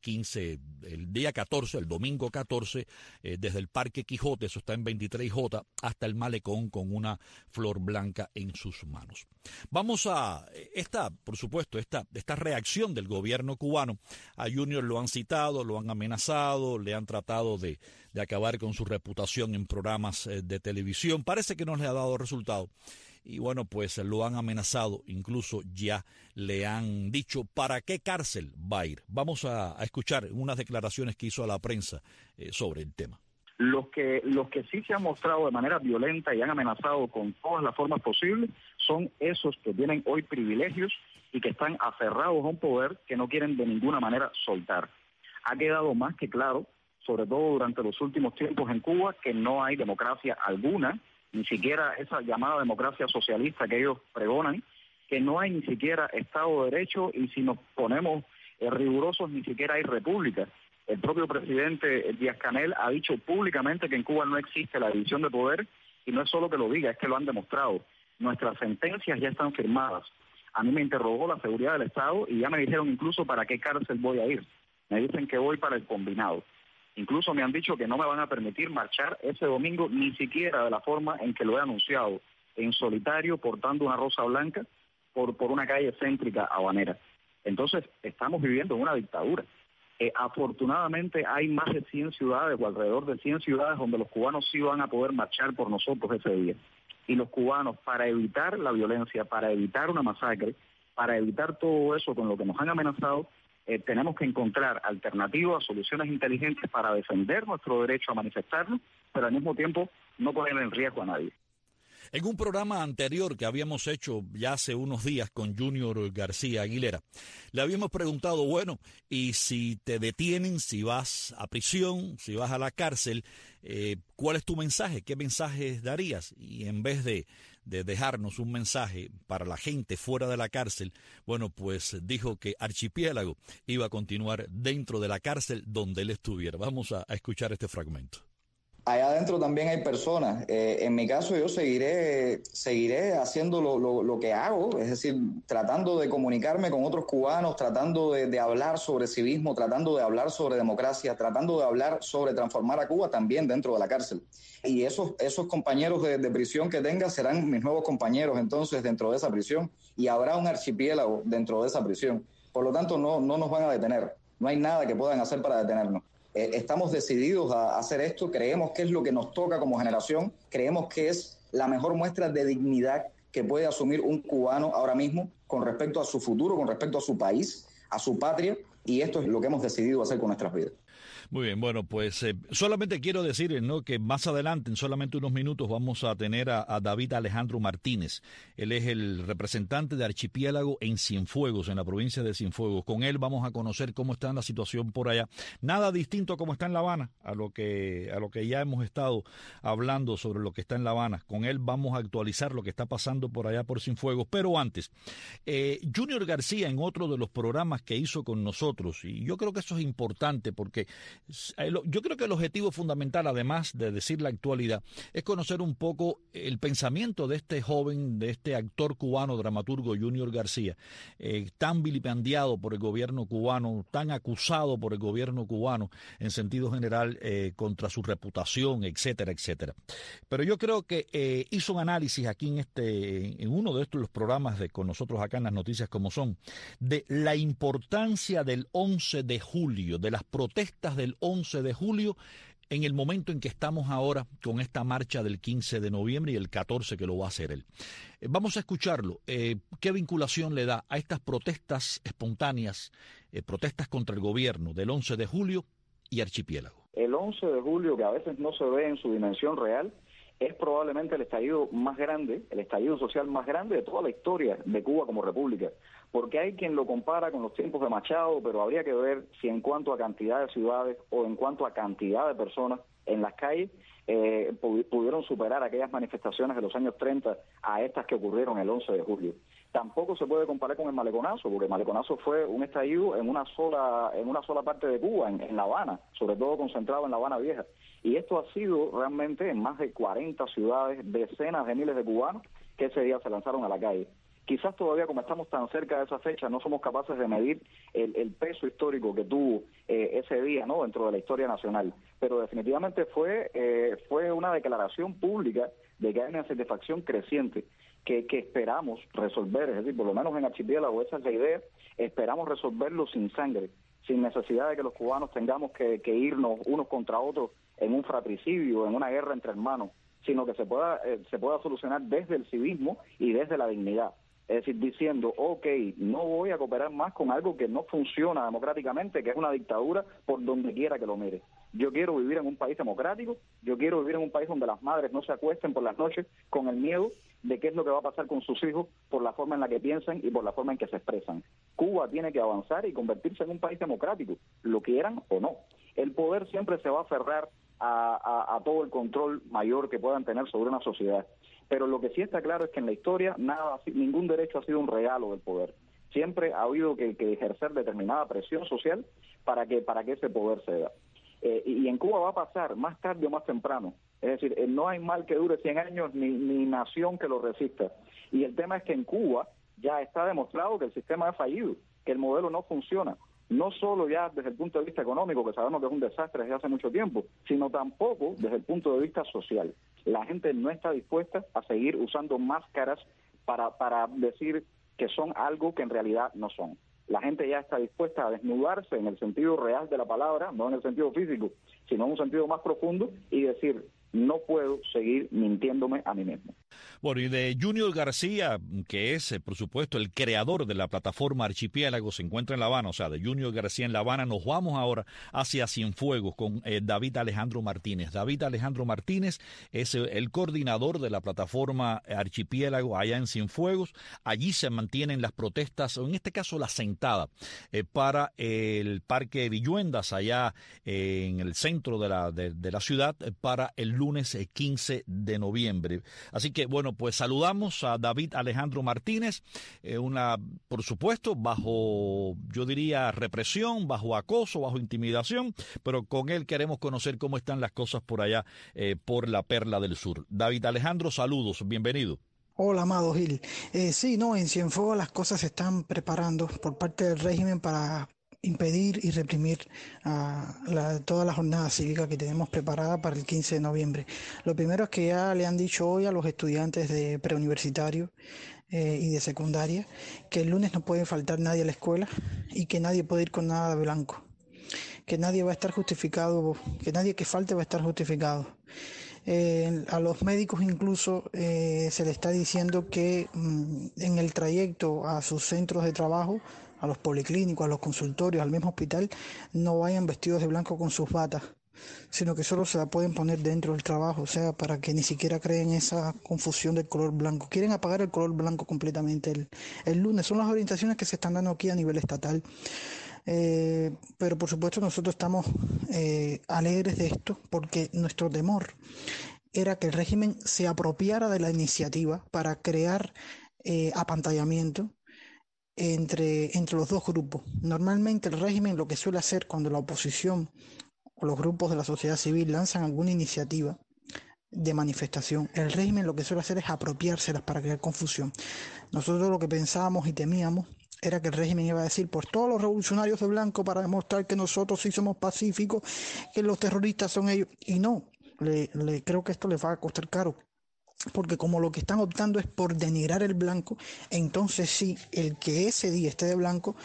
día 14, el domingo 14, desde el Parque Quijote, eso está en 23J, hasta el Malecón con una flor blanca en sus manos. Vamos a por supuesto, esta reacción del gobierno cubano. A Junior lo han citado, lo han amenazado, le han tratado de acabar con su reputación en programas de televisión. Parece que no le ha dado resultado. Y bueno, pues lo han amenazado, incluso ya le han dicho para qué cárcel va a ir. Vamos a escuchar unas declaraciones que hizo a la prensa sobre el tema. Los que sí se han mostrado de manera violenta y han amenazado con todas las formas posibles son esos que tienen hoy privilegios y que están aferrados a un poder que no quieren de ninguna manera soltar. Ha quedado más que claro, sobre todo durante los últimos tiempos en Cuba, que no hay democracia alguna, ni siquiera esa llamada democracia socialista que ellos pregonan, que no hay ni siquiera Estado de Derecho y si nos ponemos rigurosos ni siquiera hay república. El propio presidente Díaz-Canel ha dicho públicamente que en Cuba no existe la división de poder y no es solo que lo diga, es que lo han demostrado. Nuestras sentencias ya están firmadas. A mí me interrogó la seguridad del Estado y ya me dijeron incluso para qué cárcel voy a ir. Me dicen que voy para el combinado. Incluso me han dicho que no me van a permitir marchar ese domingo ni siquiera de la forma en que lo he anunciado, en solitario, portando una rosa blanca por una calle céntrica habanera. Entonces, estamos viviendo en una dictadura. Afortunadamente hay más de 100 ciudades o alrededor de 100 ciudades donde los cubanos sí van a poder marchar por nosotros ese día. Y los cubanos, para evitar la violencia, para evitar una masacre, para evitar todo eso con lo que nos han amenazado, tenemos que encontrar alternativas, soluciones inteligentes para defender nuestro derecho a manifestarnos, pero al mismo tiempo no poner en riesgo a nadie. En un programa anterior que habíamos hecho ya hace unos días con Junior García Aguilera, le habíamos preguntado, bueno, y si te detienen, si vas a prisión, si vas a la cárcel, ¿cuál es tu mensaje? ¿Qué mensajes darías? Y en vez de dejarnos un mensaje para la gente fuera de la cárcel, bueno, pues dijo que Archipiélago iba a continuar dentro de la cárcel donde él estuviera. Vamos a escuchar este fragmento. Allá adentro también hay personas. En mi caso yo seguiré haciendo lo que hago, es decir, tratando de comunicarme con otros cubanos, tratando de hablar sobre civismo, tratando de hablar sobre democracia, tratando de hablar sobre transformar a Cuba también dentro de la cárcel. Y esos compañeros de prisión que tenga serán mis nuevos compañeros entonces dentro de esa prisión y habrá un archipiélago dentro de esa prisión. Por lo tanto, no nos van a detener. No hay nada que puedan hacer para detenernos. Estamos decididos a hacer esto, creemos que es lo que nos toca como generación, creemos que es la mejor muestra de dignidad que puede asumir un cubano ahora mismo con respecto a su futuro, con respecto a su país, a su patria, y esto es lo que hemos decidido hacer con nuestras vidas. Muy bien, bueno, pues solamente quiero decir, ¿no?, que más adelante, en solamente unos minutos, vamos a tener a David Alejandro Martínez. Él es el representante de Archipiélago en Cienfuegos, en la provincia de Cienfuegos. Con él vamos a conocer cómo está la situación por allá. Nada distinto a cómo está en La Habana, a lo que ya hemos estado hablando sobre lo que está en La Habana. Con él vamos a actualizar lo que está pasando por allá por Cienfuegos. Pero antes, Junior García, en otro de los programas que hizo con nosotros, y yo creo que eso es importante porque yo creo que el objetivo fundamental, además de decir la actualidad, es conocer un poco el pensamiento de este joven, de este actor cubano, dramaturgo Junior García, tan vilipendiado por el gobierno cubano, tan acusado por el gobierno cubano en sentido general contra su reputación, etcétera, etcétera. Pero yo creo que hizo un análisis aquí en uno de estos programas con nosotros acá en Las Noticias Como Son, de la importancia del 11 de julio, de las protestas del 11 de julio, en el momento en que estamos ahora con esta marcha del 15 de noviembre y el 14 que lo va a hacer él. Vamos a escucharlo. ¿Qué vinculación le da a estas protestas espontáneas, protestas contra el gobierno del 11 de julio y Archipiélago? El 11 de julio, que a veces no se ve en su dimensión real, es probablemente el estallido más grande, el estallido social más grande de toda la historia de Cuba como república, porque hay quien lo compara con los tiempos de Machado, pero habría que ver si en cuanto a cantidad de ciudades o en cuanto a cantidad de personas en las calles pudieron superar aquellas manifestaciones de los años 30 a estas que ocurrieron el 11 de julio. Tampoco se puede comparar con el Maleconazo, porque el Maleconazo fue un estallido en una sola parte de Cuba, en La Habana, sobre todo concentrado en La Habana Vieja. Y esto ha sido realmente en más de 40 ciudades, decenas de miles de cubanos que ese día se lanzaron a la calle. Quizás todavía, como estamos tan cerca de esa fecha, no somos capaces de medir el peso histórico que tuvo ese día, ¿no?, dentro de la historia nacional. Pero definitivamente fue una declaración pública de que hay una satisfacción creciente que esperamos resolver, es decir, por lo menos en Archipiélago, esa es la idea, esperamos resolverlo sin sangre, sin necesidad de que los cubanos tengamos que irnos unos contra otros en un fratricidio, en una guerra entre hermanos, sino que se pueda solucionar desde el civismo y desde la dignidad. Es decir, diciendo, ok, no voy a cooperar más con algo que no funciona democráticamente, que es una dictadura por donde quiera que lo mire. Yo quiero vivir en un país democrático, yo quiero vivir en un país donde las madres no se acuesten por las noches con el miedo de qué es lo que va a pasar con sus hijos por la forma en la que piensan y por la forma en que se expresan. Cuba tiene que avanzar y convertirse en un país democrático, lo quieran o no. El poder siempre se va a aferrar a todo el control mayor que puedan tener sobre una sociedad. Pero lo que sí está claro es que en la historia ningún derecho ha sido un regalo del poder. Siempre ha habido que ejercer determinada presión social para que ese poder se da. Y en Cuba va a pasar más tarde o más temprano. Es decir, no hay mal que dure 100 años ni nación que lo resista. Y el tema es que en Cuba ya está demostrado que el sistema ha fallido, que el modelo no funciona. No solo ya desde el punto de vista económico, que sabemos que es un desastre desde hace mucho tiempo, sino tampoco desde el punto de vista social. La gente no está dispuesta a seguir usando máscaras para decir que son algo que en realidad no son. La gente ya está dispuesta a desnudarse en el sentido real de la palabra, no en el sentido físico, sino en un sentido más profundo y decir, no puedo seguir mintiéndome a mí mismo. Bueno, y de Junior García, que es, por supuesto, el creador de la plataforma Archipiélago, se encuentra en La Habana, o sea, de Junior García en La Habana, nos vamos ahora hacia Cienfuegos con David Alejandro Martínez. David Alejandro Martínez es el coordinador de la plataforma Archipiélago allá en Cienfuegos. Allí se mantienen las protestas, o en este caso la sentada, para el Parque Villuendas, allá en el centro de la ciudad, para el lunes 15 de noviembre. Así que, bueno, pues saludamos a David Alejandro Martínez, por supuesto, bajo, yo diría, represión, bajo acoso, bajo intimidación, pero con él queremos conocer cómo están las cosas por allá, por la Perla del Sur. David Alejandro, saludos, bienvenido. Hola, Amado Gil. Sí, no, en Cienfuegos las cosas se están preparando por parte del régimen para impedir y reprimir toda la jornada cívica que tenemos preparada para el 15 de noviembre. Lo primero es que ya le han dicho hoy a los estudiantes de preuniversitario y de secundaria que el lunes no puede faltar nadie a la escuela y que nadie puede ir con nada de blanco, que nadie va a estar justificado, que nadie que falte va a estar justificado. A los médicos incluso se le está diciendo que en el trayecto a sus centros de trabajo a los policlínicos, a los consultorios, al mismo hospital, no vayan vestidos de blanco con sus batas, sino que solo se la pueden poner dentro del trabajo, o sea, para que ni siquiera creen esa confusión del color blanco. Quieren apagar el color blanco completamente el lunes. Son las orientaciones que se están dando aquí a nivel estatal. Pero por supuesto nosotros estamos alegres de esto, porque nuestro temor era que el régimen se apropiara de la iniciativa para crear apantallamiento entre los dos grupos. Normalmente el régimen lo que suele hacer cuando la oposición o los grupos de la sociedad civil lanzan alguna iniciativa de manifestación, el régimen lo que suele hacer es apropiárselas para crear confusión. Nosotros lo que pensábamos y temíamos era que el régimen iba a decir, pues todos los revolucionarios de blanco para demostrar que nosotros sí somos pacíficos, que los terroristas son ellos, y no, creo que esto les va a costar caro, porque como lo que están optando es por denigrar el blanco, entonces sí, el que ese día esté de blanco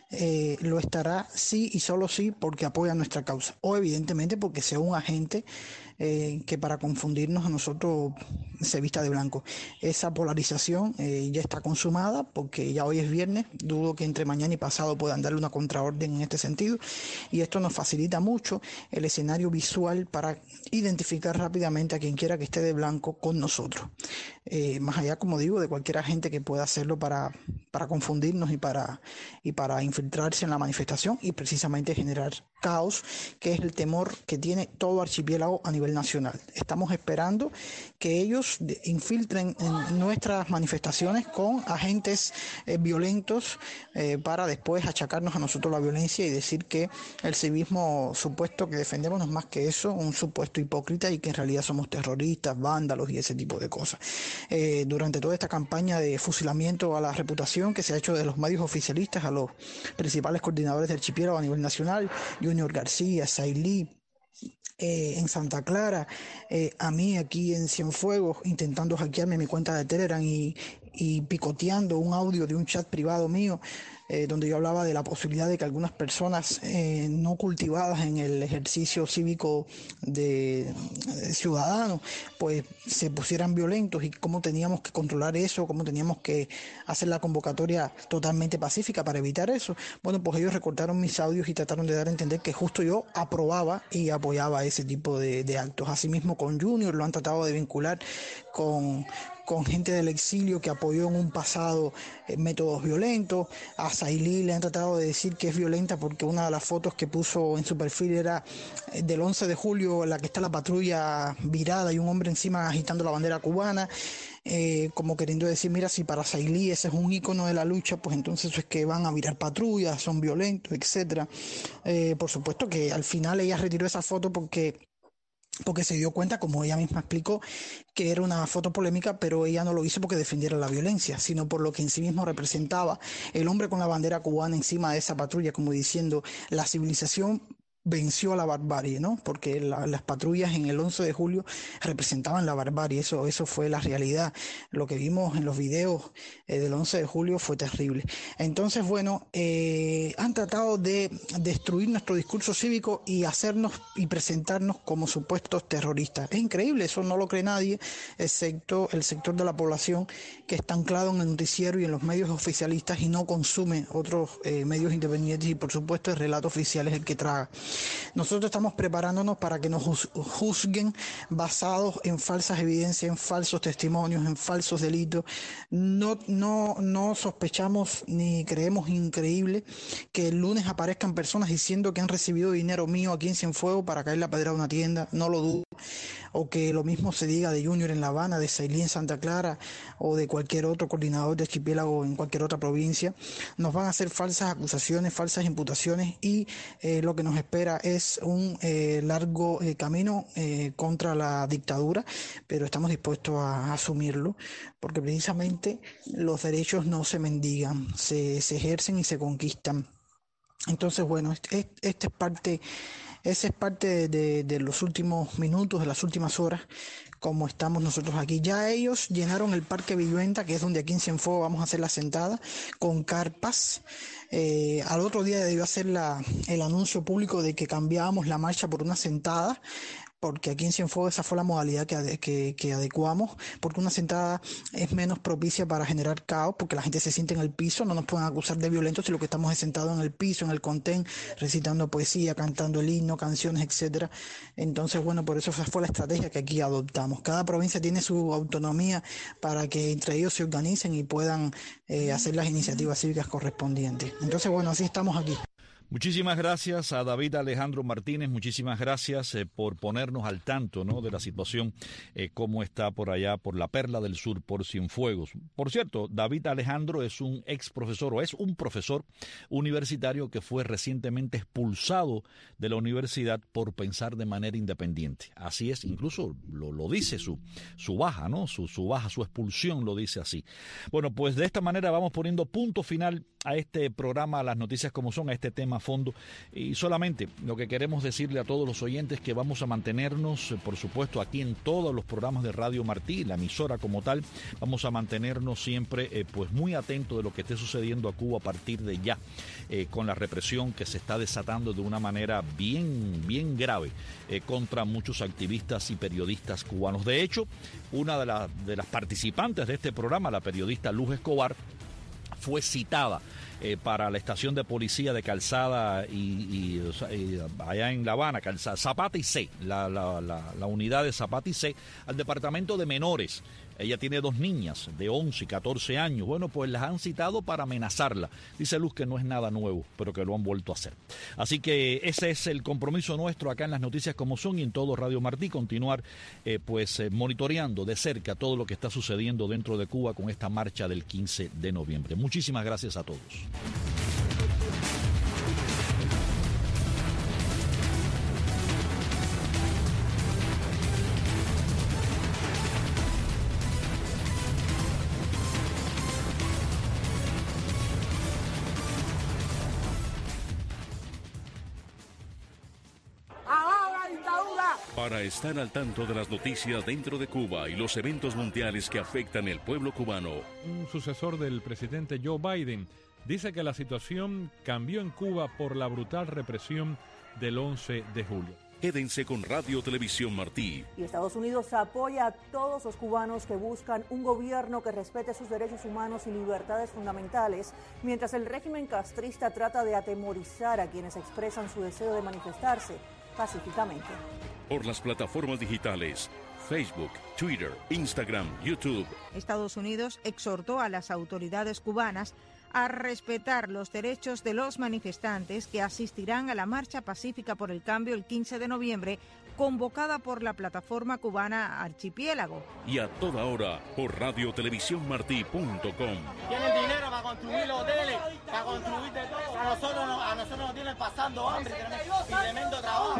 lo estará sí y solo sí porque apoya nuestra causa, o evidentemente porque sea un agente que para confundirnos a nosotros se vista de blanco. Esa polarización ya está consumada, porque ya hoy es viernes. Dudo que entre mañana y pasado puedan darle una contraorden en este sentido, y esto nos facilita mucho el escenario visual para identificar rápidamente a quien quiera que esté de blanco con nosotros, más allá, como digo, de cualquier agente que pueda hacerlo para confundirnos y para infiltrarse en la manifestación y precisamente generar caos, que es el temor que tiene todo archipiélago a nivel nacional. Estamos esperando que ellos infiltren en nuestras manifestaciones con agentes violentos para después achacarnos a nosotros la violencia y decir que el civismo supuesto que defendemos no es más que eso, un supuesto hipócrita, y que en realidad somos terroristas, vándalos y ese tipo de cosas. Durante toda esta campaña de fusilamiento a la reputación que se ha hecho de los medios oficialistas a los principales coordinadores del archipiélago a nivel nacional, Junior García, Sailí, en Santa Clara, a mí aquí en Cienfuegos, intentando hackearme mi cuenta de Telegram y picoteando un audio de un chat privado mío, donde yo hablaba de la posibilidad de que algunas personas no cultivadas en el ejercicio cívico de ciudadano, pues se pusieran violentos, y cómo teníamos que controlar eso, cómo teníamos que hacer la convocatoria totalmente pacífica para evitar eso. Bueno, pues ellos recortaron mis audios y trataron de dar a entender que justo yo aprobaba y apoyaba ese tipo de actos. Asimismo con Junior lo han tratado de vincular con gente del exilio que apoyó en un pasado métodos violentos. A Sailí le han tratado de decir que es violenta porque una de las fotos que puso en su perfil era del 11 de julio, en la que está la patrulla virada y un hombre encima agitando la bandera cubana, como queriendo decir, mira, si para Sailí ese es un ícono de la lucha, pues entonces eso es que van a virar patrullas, son violentos, etcétera. Por supuesto que al final ella retiró esa foto porque se dio cuenta, como ella misma explicó, que era una foto polémica, pero ella no lo hizo porque defendiera la violencia, sino por lo que en sí mismo representaba el hombre con la bandera cubana encima de esa patrulla, como diciendo, la civilización venció a la barbarie, ¿no? Porque las patrullas en el 11 de julio representaban la barbarie, eso fue la realidad. Lo que vimos en los videos del 11 de julio fue terrible. Entonces, bueno, han tratado de destruir nuestro discurso cívico y hacernos y presentarnos como supuestos terroristas. Es increíble, eso no lo cree nadie, excepto el sector de la población que está anclado en el noticiero y en los medios oficialistas y no consume otros medios independientes, y por supuesto el relato oficial es el que traga. Nosotros estamos preparándonos para que nos juzguen basados en falsas evidencias, en falsos testimonios, en falsos delitos. No sospechamos ni creemos increíble que el lunes aparezcan personas diciendo que han recibido dinero mío aquí en Cienfuegos para caer la pedra a una tienda, no lo dudo. O que lo mismo se diga de Junior en La Habana, de Sailí en Santa Clara, o de cualquier otro coordinador de archipiélago en cualquier otra provincia. Nos van a hacer falsas acusaciones, falsas imputaciones, y lo que nos espera es un largo camino contra la dictadura, pero estamos dispuestos a asumirlo, porque precisamente los derechos no se mendigan, se ejercen y se conquistan. Entonces, bueno, esa es parte de los últimos minutos, de las últimas horas, como estamos nosotros aquí. Ya ellos llenaron el Parque Villuenta, que es donde aquí en Cienfuegos vamos a hacer la sentada, con carpas, Al otro día debió hacer el anuncio público de que cambiábamos la marcha por una sentada, porque aquí en Cienfuegos esa fue la modalidad que adecuamos, porque una sentada es menos propicia para generar caos, porque la gente se siente en el piso, no nos pueden acusar de violentos si lo que estamos es sentados en el piso, en el contén, recitando poesía, cantando el himno, canciones, etcétera. Entonces, bueno, por eso esa fue la estrategia que aquí adoptamos. Cada provincia tiene su autonomía para que entre ellos se organicen y puedan hacer las iniciativas cívicas correspondientes. Entonces, bueno, así estamos aquí. Muchísimas gracias a David Alejandro Martínez, muchísimas gracias por ponernos al tanto, ¿no?, de la situación, cómo está por allá, por la Perla del Sur, por Cienfuegos. Por cierto, David Alejandro es un ex profesor, o es un profesor universitario que fue recientemente expulsado de la universidad por pensar de manera independiente. Así es, incluso lo dice su baja, ¿no?, su baja, su expulsión lo dice así. Bueno, pues de esta manera vamos poniendo punto final a este programa, a las noticias como son, a este tema a fondo, y solamente lo que queremos decirle a todos los oyentes que vamos a mantenernos, por supuesto, aquí en todos los programas de Radio Martí, la emisora como tal, vamos a mantenernos siempre pues muy atentos de lo que esté sucediendo a Cuba a partir de ya, con la represión que se está desatando de una manera bien grave contra muchos activistas y periodistas cubanos. De hecho, una de las participantes de este programa, la periodista Luz Escobar, fue citada para la estación de policía de Calzada y allá en La Habana, Calzada, Zapata y C, la unidad de Zapata y C, al departamento de menores. Ella tiene 2 niñas de 11 y 14 años. Bueno, pues las han citado para amenazarla. Dice Luz que no es nada nuevo, pero que lo han vuelto a hacer. Así que ese es el compromiso nuestro acá en las noticias como son y en todo Radio Martí, continuar monitoreando de cerca todo lo que está sucediendo dentro de Cuba con esta marcha del 15 de noviembre. Muchísimas gracias a todos. Para estar al tanto de las noticias dentro de Cuba y los eventos mundiales que afectan el pueblo cubano. Un sucesor del presidente Joe Biden dice que la situación cambió en Cuba por la brutal represión del 11 de julio. Quédense con Radio Televisión Martí. Y Estados Unidos apoya a todos los cubanos que buscan un gobierno que respete sus derechos humanos y libertades fundamentales, mientras el régimen castrista trata de atemorizar a quienes expresan su deseo de manifestarse pacíficamente. Por las plataformas digitales Facebook, Twitter, Instagram, YouTube. Estados Unidos exhortó a las autoridades cubanas a respetar los derechos de los manifestantes que asistirán a la marcha pacífica por el cambio el 15 de noviembre, convocada por la plataforma cubana Archipiélago. Y a toda hora por radiotelevisiónmartí.com. Tienen dinero para construir los hoteles, para construir de todo. A nosotros nos tienen pasando hambre y tremendo trabajo.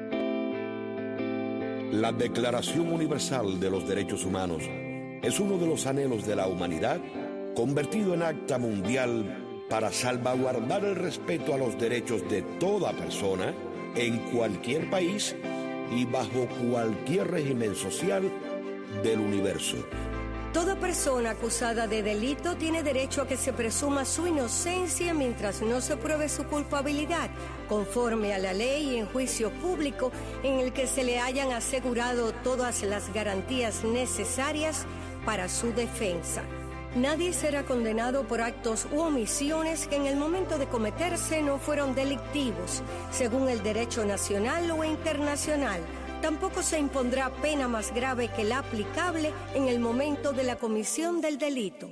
La Declaración Universal de los Derechos Humanos es uno de los anhelos de la humanidad convertido en acta mundial para salvaguardar el respeto a los derechos de toda persona en cualquier país y bajo cualquier régimen social del universo. Toda persona acusada de delito tiene derecho a que se presuma su inocencia mientras no se pruebe su culpabilidad, conforme a la ley y en juicio público en el que se le hayan asegurado todas las garantías necesarias para su defensa. Nadie será condenado por actos u omisiones que en el momento de cometerse no fueron delictivos, según el derecho nacional o internacional. Tampoco se impondrá pena más grave que la aplicable en el momento de la comisión del delito.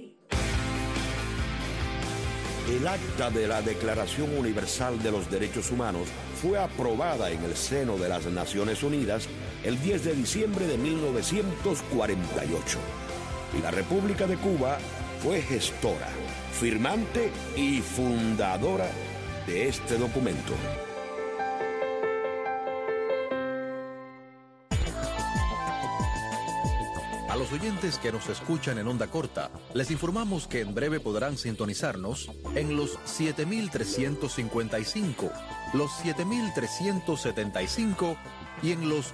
El acta de la Declaración Universal de los Derechos Humanos fue aprobada en el seno de las Naciones Unidas el 10 de diciembre de 1948. Y la República de Cuba fue gestora, firmante y fundadora de este documento. A los oyentes que nos escuchan en onda corta, les informamos que en breve podrán sintonizarnos en los 7.355, los 7.375 y en los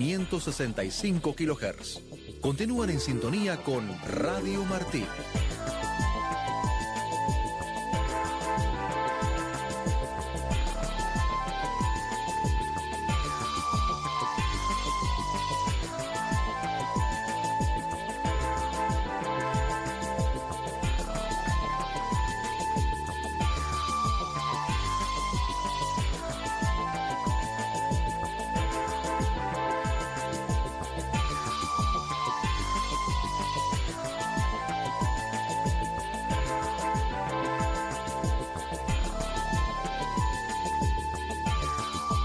9.565 kHz. Continúan en sintonía con Radio Martí.